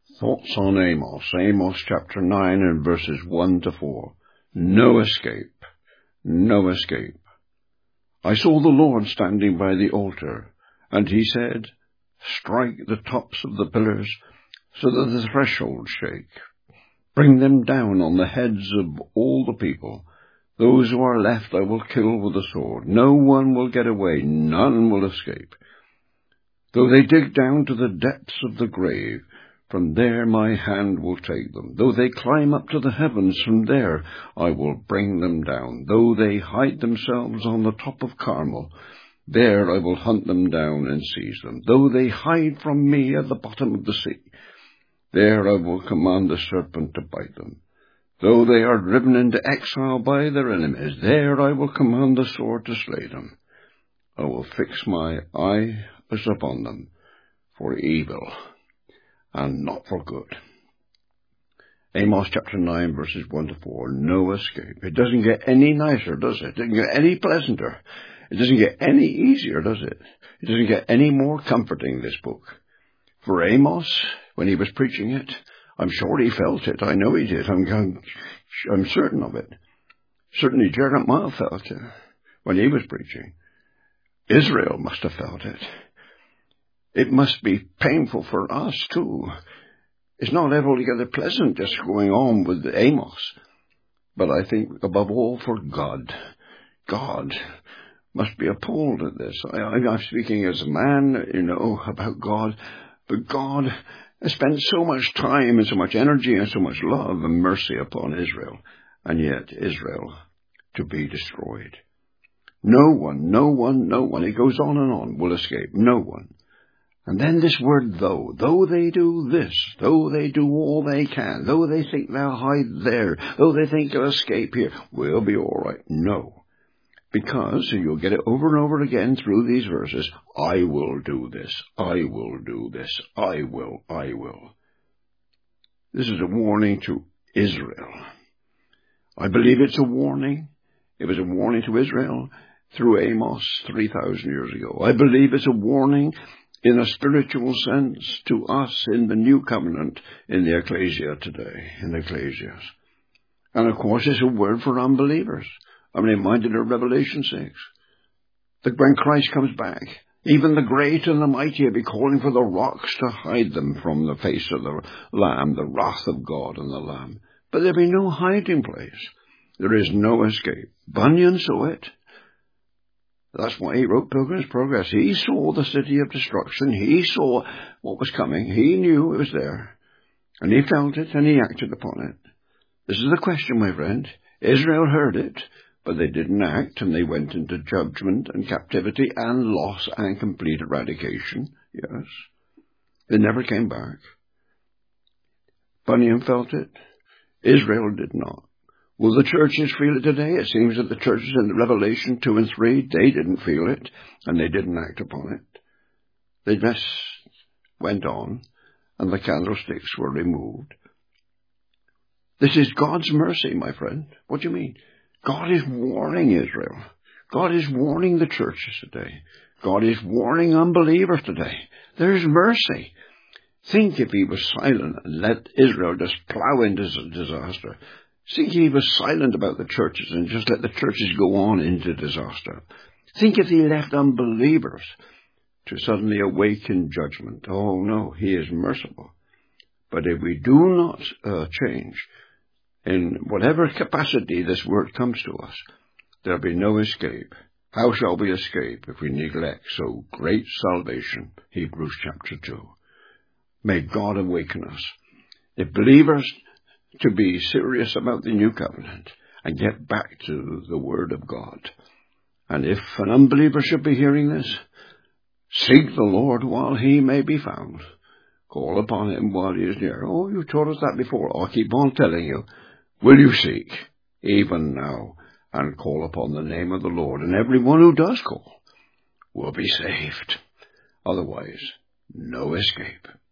Thoughts on Amos. Amos chapter 9 and verses 1 to 4. No escape. No escape. I saw the Lord standing by the altar, and he said, Strike the tops of the pillars, so that the thresholds shake. Bring them down on the heads of all the people. Those who are left I will kill with the sword. No one will get away, none will escape. Though they dig down to the depths of the grave, from there my hand will take them. Though they climb up to the heavens, from there I will bring them down. Though they hide themselves on the top of Carmel, there I will hunt them down and seize them. Though they hide from me at the bottom of the sea, there I will command the serpent to bite them. Though they are driven into exile by their enemies, there I will command the sword to slay them. I will fix my eyes upon them for evil, and not for good. Amos chapter 9, verses 1 to 4. No escape. It doesn't get any nicer, does it? It doesn't get any pleasanter. It doesn't get any easier, does it? It doesn't get any more comforting, this book. For Amos, when he was preaching it, I'm sure he felt it. I know he did. I'm certain of it. Certainly Jeremiah felt it when he was preaching. Israel must have felt it. It must be painful for us, too. It's not altogether pleasant just going on with Amos. But I think, above all, for God. God must be appalled at this. I'm speaking as a man, about God. But God has spent so much time and so much energy and so much love and mercy upon Israel. And yet Israel to be destroyed. No one, it goes on, will escape. No one. And then this word though they do this, though they do all they can, though they think they'll hide there, though they think they'll escape here, we'll be all right. No. Because, and you'll get it over and over again through these verses, I will do this, I will do this, I will. This is a warning to Israel. I believe it's a warning. It was a warning to Israel through Amos 3,000 years ago. I believe it's a warning in a spiritual sense to us in the new covenant in the ecclesia today, in the ecclesias. And of course it's a word for unbelievers. I'm reminded of Revelation 6, that when Christ comes back, even the great and the mighty will be calling for the rocks to hide them from the face of the Lamb, the wrath of God and the Lamb. But there'll be no hiding place. There is no escape. Bunyan saw it. That's why he wrote Pilgrim's Progress. He saw the city of destruction. He saw what was coming. He knew it was there. And he felt it and he acted upon it. This is the question, my friend. Israel heard it, but they didn't act, and they went into judgment and captivity and loss and complete eradication. Yes. They never came back. Bunyan felt it. Israel did not. Will the churches feel it today? It seems that the churches in Revelation 2 and 3, they didn't feel it, and they didn't act upon it. They just went on, and the candlesticks were removed. This is God's mercy, my friend. What do you mean? God is warning Israel. God is warning the churches today. God is warning unbelievers today. There's mercy. Think if he was silent and let Israel just plow into disaster. Think if he was silent about the churches and just let the churches go on into disaster. Think if he left unbelievers to suddenly awake in judgment. Oh no, he is merciful. But if we do not change, in whatever capacity this word comes to us, there'll be no escape. How shall we escape if we neglect so great salvation? Hebrews chapter 2. May God awaken us, if believers, to be serious about the new covenant and get back to the word of God. And if an unbeliever should be hearing this, seek the Lord while he may be found. Call upon him while he is near. Oh, you taught us that before. I'll keep on telling you. Will you seek, even now, and call upon the name of the Lord? And everyone who does call will be saved. Otherwise, no escape.